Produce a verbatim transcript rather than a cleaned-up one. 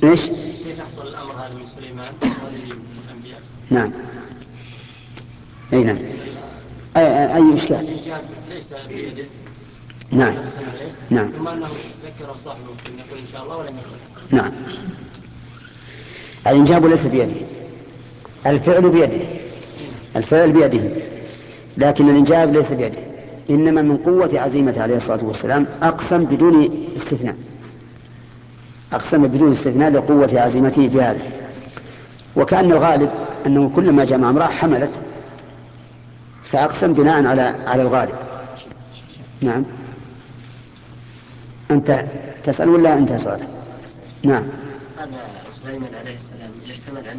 إيش؟ كيف يحصل الأمر هذا من سليمان وغيره من الأنبياء؟ نعم. أي نعم. أي, أي إشكال؟ الإنجاب ليس بيده. نعم. نعم. ثم أنه ذكر صاحبه أن يقول إن شاء الله ولم يقل. نعم. الإنجاب ليس بيده، الفعل بيده، الفعل بيده، لكن الإنجاب ليس بيده، إنما من قوة عزيمته عليه الصلاة والسلام أقسم بدون استثناء، أقسم بدون استثناء لقوة عزيمته في هذا. وكأن الغالب أنه كلما جمع امرأة حملت، فأقسم بناء على على الغالب. نعم. أنت تسأل ولا أنت سؤال؟ نعم. هذا سليمان عليه السلام يحتمل أن